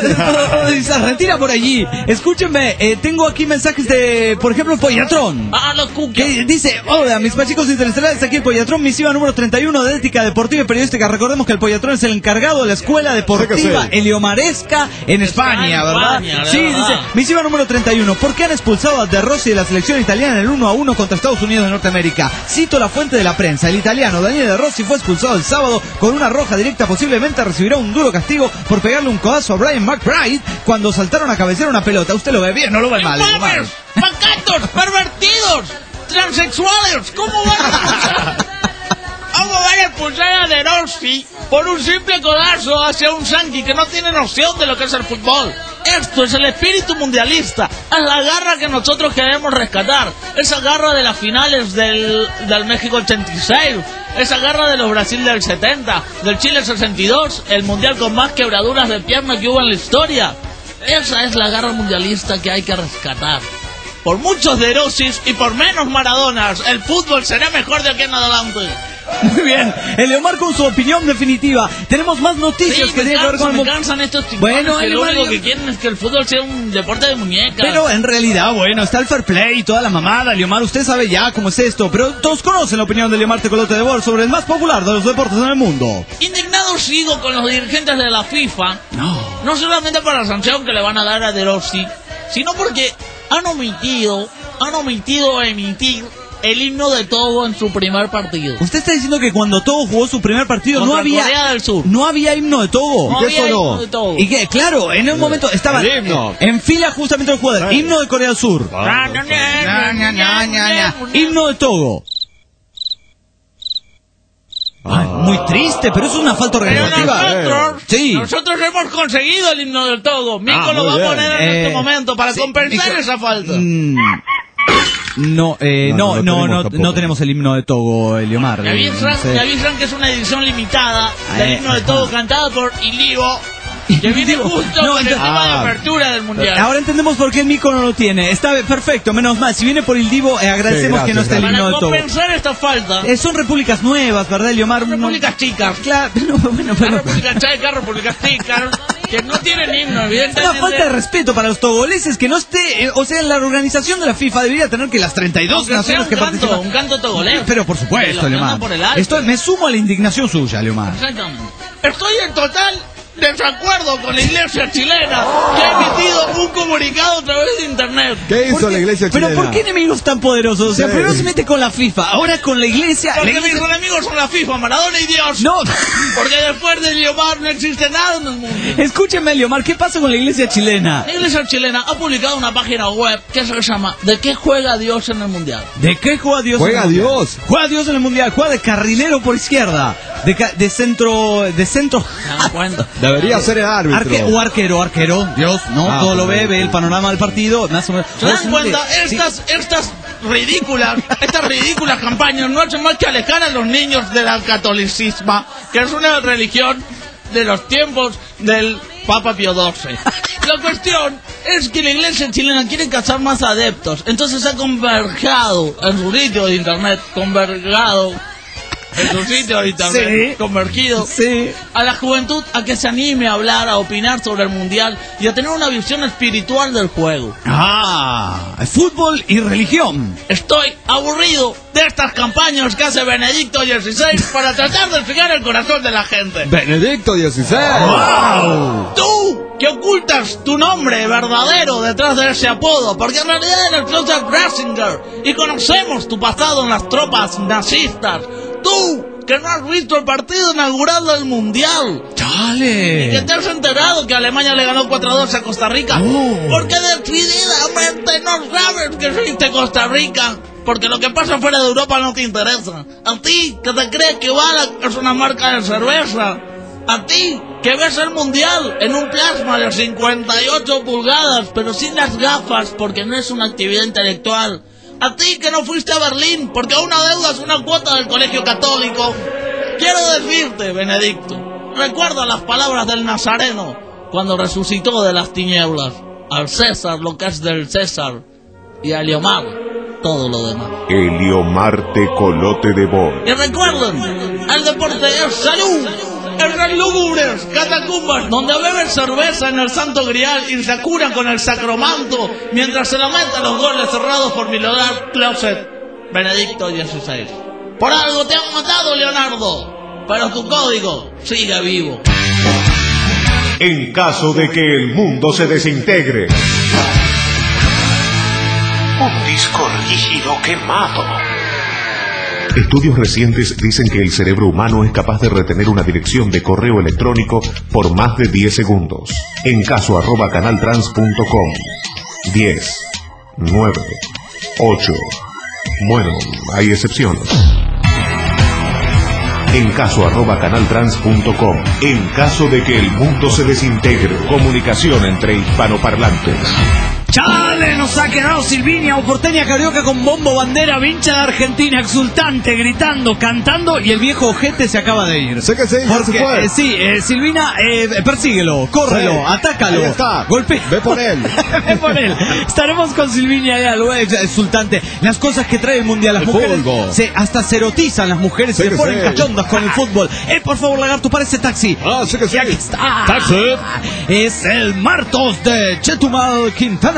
pues. Y se retira por allí. Escúchenme, eh, tengo aquí mensajes de, por ejemplo, el Pollatrón. Ah, los cookies. Que dice, hola, mis pachicos interestelares, aquí el Pollatrón, misiva número treinta y uno de ética deportiva y periodística. Recordemos que el Pollatrón es el encargado de la escuela deportiva sí, sí. eliomaresca en España, ¿verdad? España, sí, verdad. Dice, misiva número treinta y uno, ¿por qué han expulsado a De Rossi de la selección italiana en el uno a uno contra Estados Unidos de Norteamérica? Cito la fuente de la prensa, el italiano Daniele De Rossi fue expulsado el sábado con una roja directa, posiblemente recibirá un duro castigo por pegarle un codazo a Brian McBride cuando saltaron a cabecear una pelota. Usted lo ve bien, no lo ve mal. ¡Mames! ¡Macatos! ¡Pervertidos! ¡Transexuales! ¿Cómo van a expulsar? ¿Cómo van a expulsar a De Rossi por un simple codazo hacia un Sanki que no tiene noción de lo que es el fútbol? Esto es el espíritu mundialista, es la garra que nosotros queremos rescatar, esa garra de las finales del, del México ochenta y seis, esa garra de los Brasil del setenta, del Chile sesenta y dos, el mundial con más quebraduras de pierna que hubo en la historia. Esa es la garra mundialista que hay que rescatar. Por muchos De Rossis y por menos Maradonas, el fútbol será mejor de aquí en adelante. Muy bien, Eliomar con su opinión definitiva. Tenemos más noticias sí, que tienen que ver con el me cansan estos chicos bueno, que Eliomar, lo único que quieren es que el fútbol sea un deporte de muñecas. Pero en realidad, bueno, está el fair play y toda la mamada. Eliomar, usted sabe ya cómo es esto, pero todos conocen la opinión de Eliomar Tecolote de Boe sobre el más popular de los deportes en el mundo. Indignado sigo con los dirigentes de la FIFA. No. No solamente por la sanción que le van a dar a De Rossi, sino porque han omitido, han omitido emitir el himno de Togo en su primer partido. Usted está diciendo que cuando Togo jugó su primer partido no Contra había Corea del Sur. no había himno de Togo. No ¿Qué había sonó? himno de Togo. Y que, claro, en un momento estaban el himno. en fila justamente los jugadores. Himno de Corea del Sur. Na, na, na, na, na, na, na. Himno de Togo. Ay, muy triste, pero eso es una falta Pero organizativa. nosotros, Sí. nosotros hemos conseguido el himno del Togo. Mico Ah, lo va muy a bien. poner en Eh, este momento para sí, compensar Mico. esa falta. Mm, No, eh, No, no, no no, tenemos no, tampoco. no tenemos el himno de Togo, Eliomar. Me eh, avisan, no sé. me avisan que es una edición limitada del Eh, himno de ajá. Togo cantado por Ilivo, que viene Ilivo. justo No, con el ent- tema de ah. apertura del mundial. Ahora entendemos por qué el Mico no lo tiene. Está perfecto, menos mal. Si viene por el Divo, eh, agradecemos Sí, que no esté el gracias, himno de Para Togo. compensar esta falta, Eh, son repúblicas nuevas, ¿verdad, Eliomar? son No- repúblicas chicas. Claro, no, bueno, La pero... República Checa, República Checa, que no tienen himno, Es evidentemente. una falta de respeto para los togoleses que no esté, eh, o sea, la organización de la FIFA debería tener que las treinta y dos Aunque sea naciones un que canto, participan. un canto togolés. Pero por Que lo supuesto, cantan Eliomar. por el alto. Esto, me sumo a la indignación suya, Eliomar. Exactamente. Estoy en total desacuerdo con la iglesia chilena, que ha emitido un comunicado a través de internet. ¿Qué hizo ¿Por la qué- iglesia chilena? Pero ¿por qué enemigos tan poderosos? O sea, Sí. primero se mete con la FIFA, ahora con la iglesia. La Porque iglesia- mis enemigos son la FIFA, Maradona y Dios. No, Porque después de Liomar no existe nada en el mundo. escúcheme, Eliomar, ¿qué pasa con la iglesia chilena? La iglesia chilena ha publicado una página web que se llama ¿De qué juega Dios en el mundial? ¿De qué juega Dios? Juega en el Mundial? Dios. Juega Dios en el mundial, juega de carrilero por izquierda, de, ca- de centro, de centro. ¿Se dan cuenta? Debería ser el árbitro. Arque- o arquero, arquero, Dios, no, Ah, todo lo ve, perfecto. ve el panorama del partido, más o menos. ¿Se Oh, dan sí, cuenta? sí. Estas, estas ridículas, estas ridículas campañas no hacen más que alejar a los niños del catolicismo, que es una religión de los tiempos del Papa Pío doce. La cuestión es que la iglesia chilena quiere cazar más adeptos, entonces ha convergado en su sitio de internet, convergado en su sitio de internet, Sí. convergido Sí. a la juventud a que se anime a hablar, a opinar sobre el mundial y a tener una visión espiritual del juego. Ah, fútbol y religión. Estoy aburrido de estas campañas que hace Benedicto dieciséis para tratar de fijar el corazón de la gente. Benedicto dieciséis. ¡Wow! Tú, que ocultas tu nombre verdadero detrás de ese apodo, porque en realidad eres Joseph Ratzinger y conocemos tu pasado en las tropas nazistas. Tú, que no has visto el partido inaugural del Mundial. Que ¡Chale! te has enterado que Alemania le ganó cuatro a dos a Costa Rica. Porque decididamente no sabes que existe Costa Rica. Porque lo que pasa fuera de Europa no te interesa. A ti, que te crees que Bala es una marca de cerveza. A ti, que ves el mundial en un plasma de cincuenta y ocho pulgadas, pero sin las gafas porque no es una actividad intelectual. A ti, que no fuiste a Berlín porque aún adeudas una cuota del colegio católico. Quiero decirte, Benedicto, recuerda las palabras del Nazareno cuando resucitó de las tinieblas. Al César lo que es del César y a Liomar todo lo demás. Eliomar Tecolote de Bor. Y recuerden, el deporte es salud. En las lúgubres catacumbas donde beben cerveza en el Santo Grial y se curan con el sacromanto mientras se lamentan los goles cerrados por Milodar Closet. Benedicto dieciséis. Por algo te han matado, Leonardo, pero tu código sigue vivo. En caso de que el mundo se desintegre. Un disco rígido quemado. Estudios recientes dicen que el cerebro humano es capaz de retener una dirección de correo electrónico por más de diez segundos. En caso arroba canaltrans punto com. diez, nueve, ocho. Bueno, hay excepciones. En caso arroba canaltrans punto com. En caso de que el mundo se desintegre. Comunicación entre hispanoparlantes. ¡Chale! Nos ha quedado Silvinia o porteña carioca con bombo, bandera, vincha de Argentina, exultante, gritando, cantando, y el viejo ojete se acaba de ir. Sé que sí, ya Porque, se fue. eh, sí, eh, Silvina, eh, persíguelo, córrelo, Sí. atácalo, Ahí está. golpea. Ve por él. Ve por él. Estaremos con Silvinia ya, luego, eh, exultante. Las cosas que trae el mundial, las El mujeres fútbol. se, hasta se erotizan las mujeres Sí y se que ponen sí. cachondas con el fútbol. Eh, por favor, lagarto, para ese taxi. Ah, sí que sí. Y aquí está. Es el Martos de Chetumal, Quintana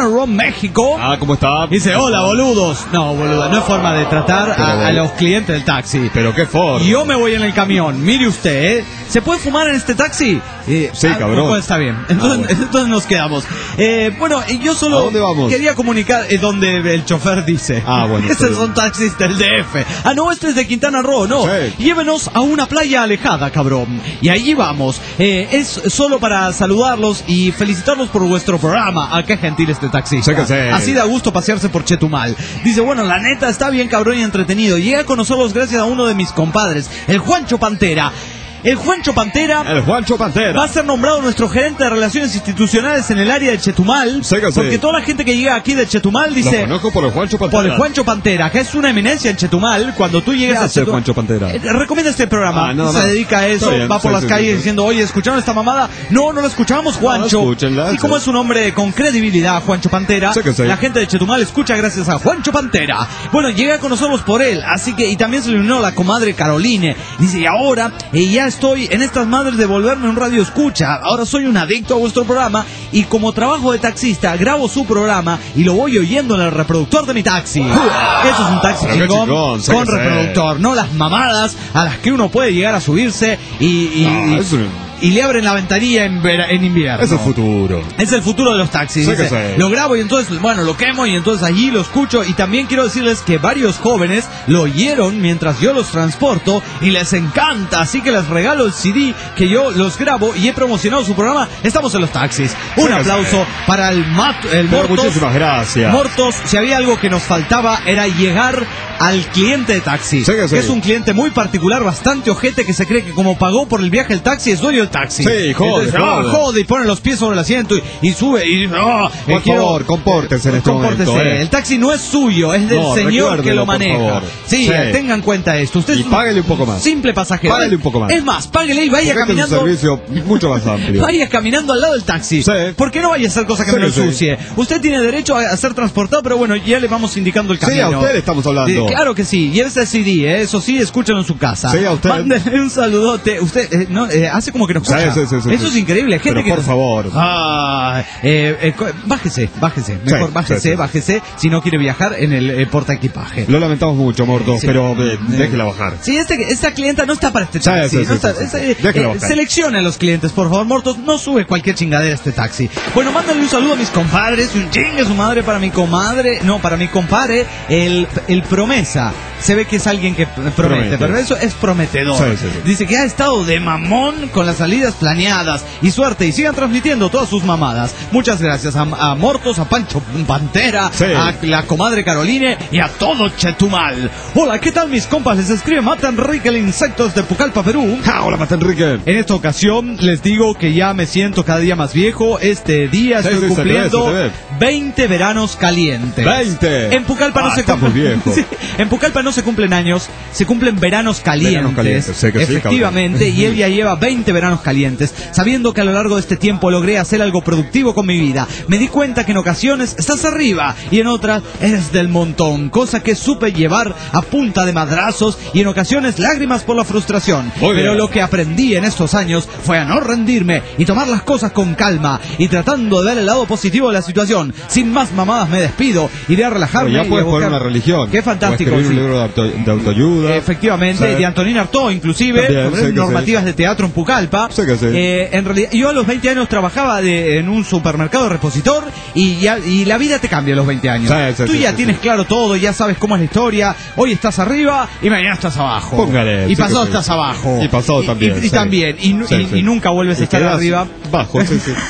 Quintana Roo, México. Ah, ¿cómo está? Dice, hola, boludos. No, boluda, no es forma de tratar a, a los clientes del taxi. Pero qué forma. Yo me voy en el camión. Mire usted, ¿eh? ¿Se puede fumar en este taxi? Eh, sí, ah, cabrón. Pues está bien. Entonces, Ah, bueno. entonces nos quedamos. Eh, bueno, yo solo ¿A dónde vamos? quería comunicar eh, donde el chofer dice. Ah, bueno, está Estos bien. son taxis del D F. Ah, no, este es de Quintana Roo, no. Sí. Llévenos a una playa alejada, cabrón. Y allí vamos. Eh, es solo para saludarlos y felicitarlos por vuestro programa. Ah, qué gentil este taxista. Sí que sí. Así da gusto pasearse por Chetumal. Dice, bueno, la neta está bien cabrón y entretenido. Llegué a conocerlos gracias a uno de mis compadres, el Juancho Pantera. El Juancho Pantera El Juancho Pantera. va a ser nombrado nuestro gerente de relaciones institucionales en el área de Chetumal. Sí que sí. Porque toda la gente que llega aquí de Chetumal Lo dice... conozco por el Juancho Pantera. Por el Juancho Pantera, que es una eminencia en Chetumal. Cuando tú ¿Qué llegas a hace el Chetumal... Juancho Pantera? Eh, recomienda este programa. Ah, nada Se más. dedica a eso, Está bien, va por sí, las sí, calles sí, sí. diciendo, oye, ¿escucharon esta mamada? No, no la escuchamos, Juancho. escúchenla, y como sí. es un hombre con credibilidad, Juancho Pantera, Sí que sí. la gente de Chetumal escucha gracias a Juancho Pantera. Bueno, llegué a conocerlos por él, así que, y también se le unió la comadre Caroline. Dice, y ahora eh, ya estoy en estas madres de volverme un radio escucha. Ahora soy un adicto a vuestro programa y como trabajo de taxista grabo su programa y lo voy oyendo en el reproductor de mi taxi. Eso es un taxi Pero qué chingón chingón, sí con que sí. reproductor, no las mamadas a las que uno puede llegar a subirse y, y, No, y- es un- y le abren la ventanilla en, vera- en invierno. Es el futuro. Es el futuro de los taxis. Sí dice. que sí. Lo grabo y entonces, bueno, lo quemo y entonces allí lo escucho. Y también quiero decirles que varios jóvenes lo oyeron mientras yo los transporto y les encanta. Así que les regalo el C D que yo los grabo y he promocionado su programa. Estamos en los taxis. Un Sí que aplauso sí. para el, mat, el Pero Mortos. muchísimas gracias. Mortos, si había algo que nos faltaba era llegar al cliente de taxi. Sí que sí. Es un cliente muy particular, bastante ojete, que se cree que como pagó por el viaje el taxi, es dueño del taxi. Sí, jode, Entonces, jode. ah, jode, y pone los pies sobre el asiento y, y sube y dice, no, Por eh, quiero- favor, compórtese en este compórtese. momento, eh. El taxi no es suyo, es del No, señor que recuérdelo, lo por maneja. favor. Sí, Sí. tengan en cuenta esto. Usted Y es un páguele un poco más. simple pasajero. Páguele un poco más. Es más, páguele y vaya Porque este es un caminando. servicio mucho más amplio. Vaya caminando al lado del taxi. Sí. ¿Por qué no vaya a hacer cosas que Sí, me lo sí. ensucie? Usted tiene derecho a, a ser transportado, pero bueno, ya le vamos indicando el Sí, camino. a usted le estamos hablando. Sí, claro que sí. Llévese el C D, ¿eh? Eso sí, escúchalo en su casa. Sí, a usted. Mándele un saludote. Usted eh, no, eh, hace como que nos Sí, escucha. sí, sí, sí, Eso sí. es increíble. Gente Pero que... por favor. Ah, eh, eh, co- bájese, bájese. Mejor Sí, bájese, sí, sí. bájese si no quiere viajar en el eh, portaequipaje. Lo lamentamos mucho, Morto, Sí. pero eh, Eh, déjela bajar. Sí, este, esta clienta no está para este Sí, taxi. sí, sí, no está- sí, sí. es- eh, Déjela eh, bajar. seleccione a los clientes, por favor, Mortos. No sube cualquier chingadera a este taxi. Bueno, mándale un saludo a mis compadres. Un chingue su madre para mi comadre. No, para mi compadre, el, el promesa. Se ve que es alguien que promete, Promete. pero eso es prometedor. Sí, sí, sí. Dice que ha estado de mamón con las salidas planeadas. Y suerte, y sigan transmitiendo todas sus mamadas. Muchas gracias a, a Mortos, a Pancho Pantera, Sí. a la comadre Caroline y a todo Chetumal. Hola, ¿qué tal mis compas? Les escribe Mata Enrique el insecto desde Pucallpa, Perú. Ah, hola, Mata Enrique. En esta ocasión les digo que ya me siento cada día más viejo. Este día Sí, estoy sí, se te ve, cumpliendo se te ve. veinte veranos calientes. veinte. En Pucallpa no Ah, se está cumplen muy viejo. Sí, en Pucallpa no se cumplen años, se cumplen veranos calientes. Veranos calientes, sé que sí, Efectivamente, cabrón. y él ya lleva veinte veranos calientes, sabiendo que a lo largo de este tiempo logré hacer algo productivo con mi vida. Me di cuenta que en ocasiones estás arriba y en otras eres del montón, cosa que supe llevar a punta de madrazos y en ocasiones lágrimas por la frustración. Muy Pero bien. lo que aprendí en estos años fue a no rendirme y tomar las cosas con calma y tratando de ver el lado positivo de la situación. Sin más mamadas me despido, iré a relajarme. Ya y a puedes poner buscar- una religión. Qué fantástico. O escribir sí. un libro de, auto- de autoayuda. Efectivamente, Sí. de Antonina Artaud inclusive, También, sobre sé que normativas de teatro en Pucallpa. Sé que sí. Eh, en realidad, yo a los veinte años trabajaba de- en un supermercado de repositor y, ya, y la vida te cambia a los veinte años. Sí, sí, Tú sí, ya sí, tienes sí. claro todo, ya sabes cómo es la historia. Hoy estás arriba y mañana estás abajo. Póngale, y sí pasado que sí. estás abajo. Y pasado Y- también, Y, y sí. también. Y, nu- Sí, y- sí. y nunca vuelves a Y estar quedas arriba. Bajo, sí, sí.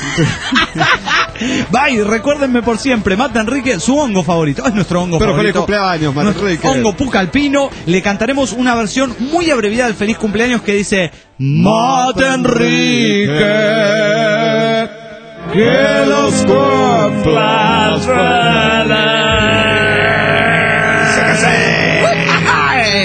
Bye, recuérdenme por siempre, Mata Enrique, su hongo favorito. Es nuestro hongo Pero feliz favorito. cumpleaños, Mata Nuestro Enrique. hongo pucalpino. Le cantaremos una versión muy abreviada del feliz cumpleaños que dice: Mata Enrique, que los cumplas feliz. ¡Viva Mata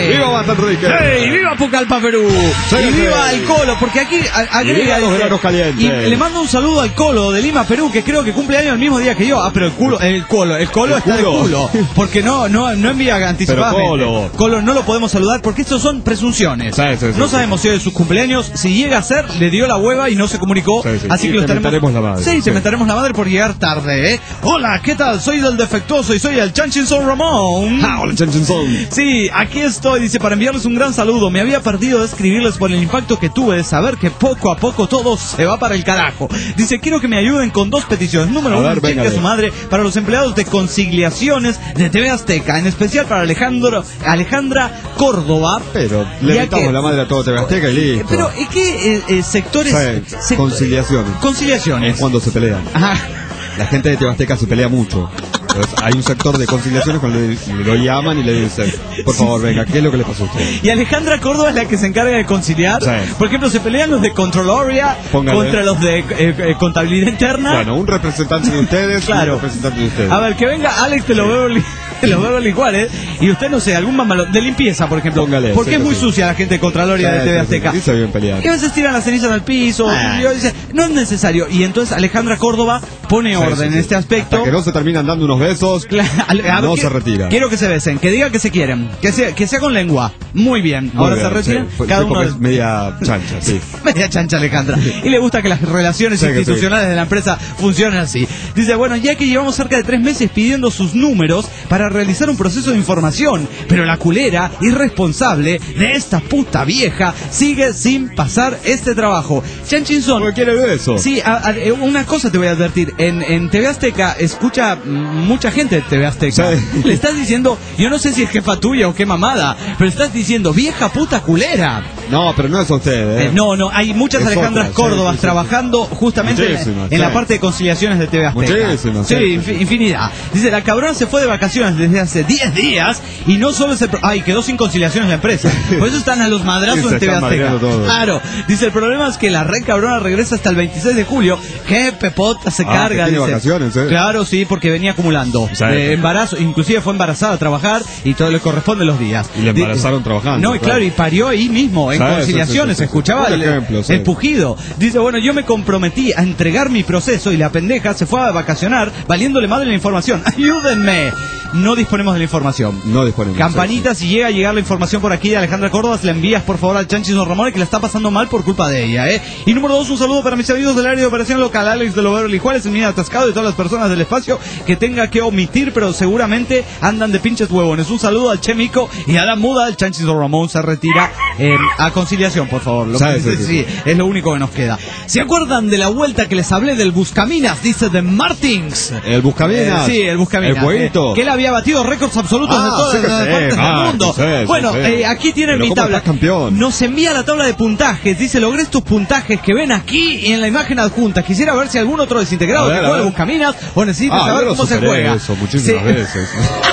Puerto Enrique. ¡Hey! ¡Viva Pucallpa, Perú! Sí, y sí. viva el Colo, porque aquí a- agrega. Y viva los dice, veranos calientes. y le mando un saludo al Colo de Lima, Perú, que creo que cumple año el mismo día que yo. Ah, pero el culo, el Colo, el Colo El está culo. de culo. Porque no, no, no envía anticipadamente. Colo. Colo no lo podemos saludar porque estos son presunciones. Sí, sí, sí, no sí. sabemos si hoy es su cumpleaños. Si llega a ser, le dio la hueva y no se comunicó. Sí, sí. Así Y que lo te estaremos. mentaremos la madre. Sí, te Sí. mentaremos la madre por llegar tarde, ¿eh? Hola, ¿qué tal? Soy del defectuoso y soy el Chanchinson Ramón. Ah, hola, Chanchinson. Sí, aquí estoy, dice, para enviarles un gran saludo. Me había perdido de escribirles por el impacto que tuve de saber que poco a poco todo se va para el carajo. Dice, quiero que me ayuden con dos peticiones. Número A uno, ver, cheque véngale. a su madre para los empleados de conciliaciones de T V Azteca, en especial para Alejandro, Alejandra Córdoba. Pero le Ya metamos que- la madre a todo T V Azteca y listo. Pero, ¿y qué eh, eh, sectores? Sí, sect- conciliaciones. Conciliaciones. Es cuando se pelean. Ajá. La gente de T V Azteca se pelea mucho. Entonces, hay un sector de conciliaciones cuando le- lo llaman y le dicen, por favor, venga, ¿qué es lo que le pasó a usted? Y Alejandra Córdoba es la que se encarga de conciliar. Sí. Por ejemplo, se pelean los de Controloria Póngale. contra los de eh, eh, Contabilidad Interna. Bueno, un representante de ustedes y Claro. un representante de ustedes. A ver, que venga Alex de los Beverly, de los Beverly Juárez y usted, no sé, algún mamalo de limpieza, por ejemplo. Póngale, porque sí, es muy sí. sucia la gente de Contraloria de Sí, T V sí, Azteca. sí, sí, se bien pelear. Que a veces tiran las cenizas al piso. Ah. Y yo dice, no es necesario. Y entonces Alejandra Córdoba pone Sí, orden sí, en sí. este aspecto. Hasta que no se terminan dando unos besos, Cla- a- a- no quiero- se retira. Quiero que se besen, que digan que se quieren, que sea, que sea con lengua. Muy bien. Muy Ahora bien, se retiran. sí. Fue- cada fue uno porque de- es media chancha, sí. Media chancha Alejandra. Y le gusta que las relaciones Sí, que sí. institucionales de la empresa funcionen así. Dice, bueno, ya que llevamos cerca de tres meses pidiendo sus números para realizar un proceso de información, pero la culera irresponsable de esta puta vieja sigue sin pasar este trabajo. Chanchinson. ¿Por qué quiere beso? Sí, a- a- eh, una cosa te voy a advertir. En, en T V Azteca escucha mm, mucha gente de T V Azteca. Sí. Le estás diciendo, yo no sé si es jefa tuya o qué mamada, pero estás diciendo, vieja puta culera. No, pero no es a usted, ¿eh? Eh, no, no, hay muchas Es Alejandras otra, sí, Córdobas sí, sí. trabajando justamente en- Muchísimas, en la sí. parte de conciliaciones de T V Azteca. Muchísimas, Sí, sí, sí, infi- sí. infinidad. Dice, la cabrona se fue de vacaciones desde hace diez días y no solo es el... pro- Ay, quedó sin conciliaciones la empresa. Por eso están a los madrazos Sí, se en T V están Azteca. madreando todos. Claro. Dice, el problema es que la red cabrona regresa hasta el veintiséis de julio. ¡Qué pepota se Ah, carga! que tiene dice. vacaciones, ¿eh? Claro, sí, porque venía acumulando. Sí. Eh, embarazo, inclusive fue embarazada a trabajar y todo le corresponde los días. Y le Di- embarazaron trabajando, No, y claro, claro. y parió ahí mismo, en Sí, sí, conciliaciones. sí, sí, sí. Escuchaba Un el, ejemplo, sí. el pujido. Dice, bueno, yo me comprometí a entregar mi proceso y la pendeja se fue a vacacionar valiéndole madre la información. ¡Ayúdenme! No disponemos de la información. No disponemos. Campanita, si llega a llegar la información por aquí de Alejandra Córdoba, se la envías por favor al Chanchis Don Ramón, que la está pasando mal por culpa de ella, ¿eh? Y número dos, un saludo para mis amigos del área de operación local, Alex de los Beverly Juárez, el Mina Atascado y todas las personas del espacio que tenga que omitir, pero seguramente andan de pinches huevones. Un saludo al Che Mico y a la muda, el Chanchis Don Ramón se retira eh, a conciliación, por favor. Lo Sí, que- sí, sí, sí, es lo único que nos queda. ¿Se acuerdan de la vuelta que les hablé del Buscaminas? Dice de Martins. El Buscaminas. Eh, sí, el Buscaminas. El jueguito. eh, que él había batido récords absolutos Ah, de todas sí que las sí, partes del ah, mundo. sí, sí, bueno, sí. eh, aquí tienen Pero mi ¿cómo tabla. estás campeón? Nos envía la tabla de puntajes. Dice, logré estos puntajes que ven aquí y en la imagen adjunta. Quisiera ver si algún otro desintegrado A ver, que a juega ver. Buscaminas o necesita Ah, saber yo lo cómo se superé juega. eso muchísimas Sí. veces.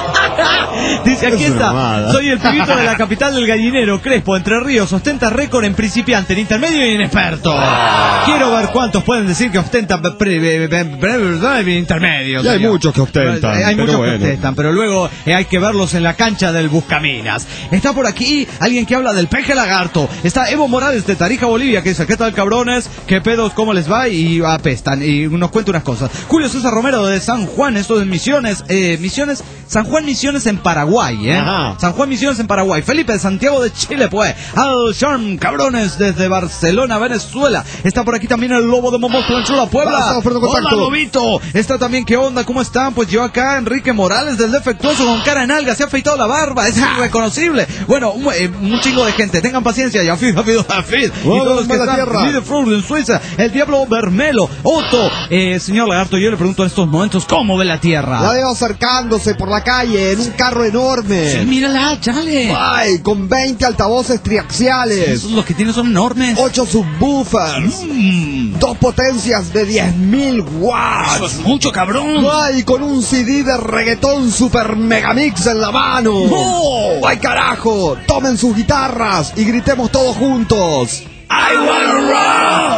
Dice, aquí Es una está, mamada. soy el pibito de la capital del gallinero, Crespo, Entre Ríos, ostenta récord en principiante, en intermedio y en experto. Quiero ver cuántos pueden decir que ostentan pre- pre- pre- pre- en intermedio. Y hay señor. muchos que ostentan, Hay pero muchos bueno. que ostentan, pero luego eh, hay que verlos en la cancha del Buscaminas. Está por aquí alguien que habla del peje lagarto. Está Evo Morales de Tarija, Bolivia, que dice, ¿qué tal cabrones? ¿Qué pedos? ¿Cómo les va? Y apestan. Y nos cuenta unas cosas. Julio César Romero de San Juan, esto de Misiones, eh, Misiones, San Juan Misiones en Paraguay, ¿eh? Ajá. San Juan Misiones en Paraguay. Felipe de Santiago de Chile, pues. Al Charm, cabrones, desde Barcelona, Venezuela. Está por aquí también el Lobo de Momos, Planchula, Puebla. Va, estamos poniendo Hola, contacto. Lobito. Está también, ¿qué onda? ¿Cómo están? Pues yo acá, Enrique Morales del Defectuoso, con cara en alga, se ha afeitado la barba, es irreconocible. Bueno, un, eh, un chingo de gente, tengan paciencia, ya fid, Afid, Afid. Y Vamos, todos los que a la están tierra. de Flor en Suiza, el Diablo Bermelo, Otto. Eh, señor Lagarto, yo le pregunto en estos momentos, ¿cómo ve la tierra? La veo acercándose por la calle en un carro enorme. Sí, mírala, chale. Ay, con veinte altavoces triaxiales. Esos los que tienen son enormes. ocho subwoofers. Mm, Dos potencias de diez mil watts. eso es mucho, cabrón. Ay, con un C D de reggaetón super megamix en la mano. ¡No! ¡Ay, carajo! Tomen sus guitarras y gritemos todos juntos. I wanna roll.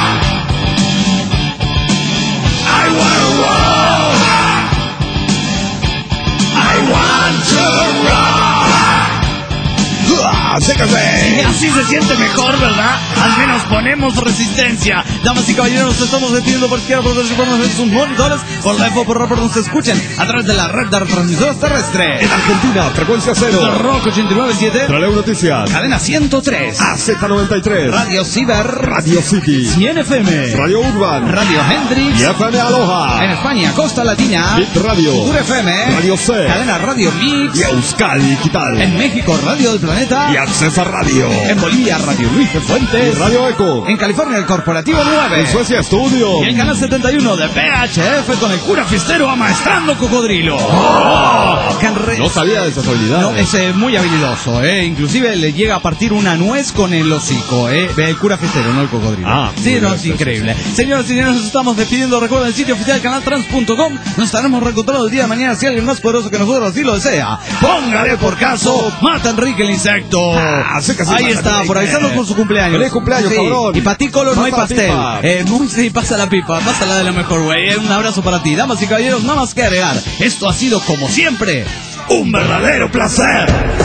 I wanna roll. I want to roll. Y así se siente mejor, ¿verdad? Al menos ponemos resistencia. Damas y caballeros, nos estamos despidiendo por izquierda por derecha en sus monitores, por la F O, por rapport, nos escuchen a través de la red de retransmisoras terrestres. En Argentina, frecuencia cero. Rock ochenta y nueve punto siete. Traleo Noticias. Cadena ciento tres. A Z noventa y tres. Radio Ciber. Radio City. cien F M. Radio Urban. Radio Hendrix. Y F M Aloha. En España, Costa Latina. Bit Radio. Futura F M. Radio C. Cadena Radio Mix. Y Euskadi Digital. En México, Radio del Planeta. Y Accesa Radio. En Bolivia, Radio Luis de Fuentes. Y Radio Eco. En California, el Corporativo nueve. En Suecia, Estudio. Y el canal setenta y uno de P H F con el cura fiestero amaestrando cocodrilo. Oh, re... No sabía de esas habilidades. No, es eh, muy habilidoso, eh. Inclusive le llega a partir una nuez con el hocico, eh. El cura fiestero, no el cocodrilo. Ah, sí, no, es increíble. Señoras y señores, nos estamos despidiendo. Recuerden el sitio oficial canal trans punto com. Nos estaremos reencontrando el día de mañana si alguien más poderoso que nosotros así lo desea. Póngale por caso, mata a Enrique el insecto. Ah, sí que sí, ahí mata está, Enrique. por avisarnos por su cumpleaños. Feliz cumpleaños, sí. cabrón. Y para ti, Colo, no hay Pasa la pastel. pipa. Eh, muy, sí, pasa la pipa, pásala de lo mejor, güey. Un abrazo para ti. Damas y caballeros, nada más que agregar. Esto ha sido, como siempre, un verdadero placer.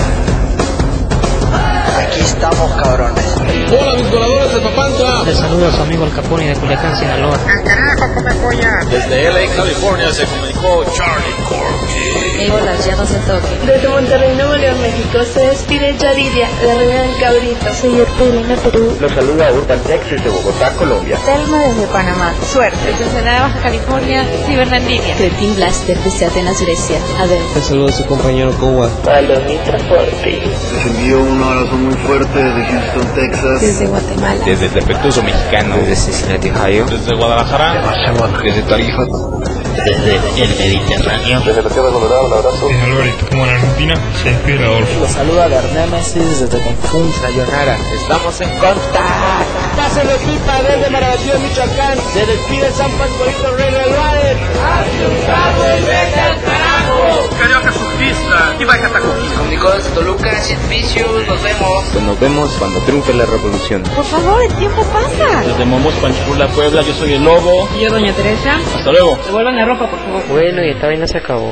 Aquí estamos, cabrones. Hola, mis voladores de Papantla. Les saluda a su amigo el Capone de Culiacán, Sinaloa. ¡El carajo, come polla! Desde L A, California, se comunicó Charlie Corky. Eh, hola, ya no se toque. Desde Monterrey, Nuevo León, México, se despide Yaridia, la reina del cabrito. Soy Ertelina, Perú. Los saluda Urban Texas de Bogotá, Colombia. Telma desde Panamá. Suerte. Desde Ensenada, Baja California, Ciberlandinia. Cretin Blaster desde Atenas, Grecia. A ver. Les saluda a su compañero Kowa. Palomita Forti. Les envío un abrazo muy fuerte desde Houston, Texas. Desde Guatemala. Desde el defectuoso mexicano. Desde Cincinnati, Ohio. Desde Guadalajara. Desde Tarija. Desde el Mediterráneo. Desde la Tierra Colorada, un abrazo. Desde Alvarito, como en Argentina, se despide Adolfo. Los saluda Bernémesis desde Cancún, Sayonara. Estamos en contacto. Pásenlo pipa desde Marabatío, Michoacán. Se despide San Pascualito Rey del Valle. ¡Asustado y vete al carajo! Carioca surfista, y va a Catacuquí. Comunicó desde Toluca, Cien Vicious, nos vemos. Pues nos vemos cuando triunfe la revolución. Por favor, el tiempo pasa. Desde Momos, Panchipula, Puebla, yo soy el Lobo. Y yo, Doña Teresa. Hasta luego. Devuelvan la ropa, por favor. Bueno, y esta vaina se acabó.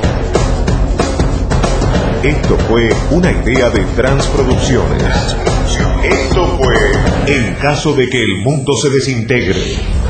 Esto fue una idea de Transproducciones. Esto fue En caso de que el mundo se desintegre.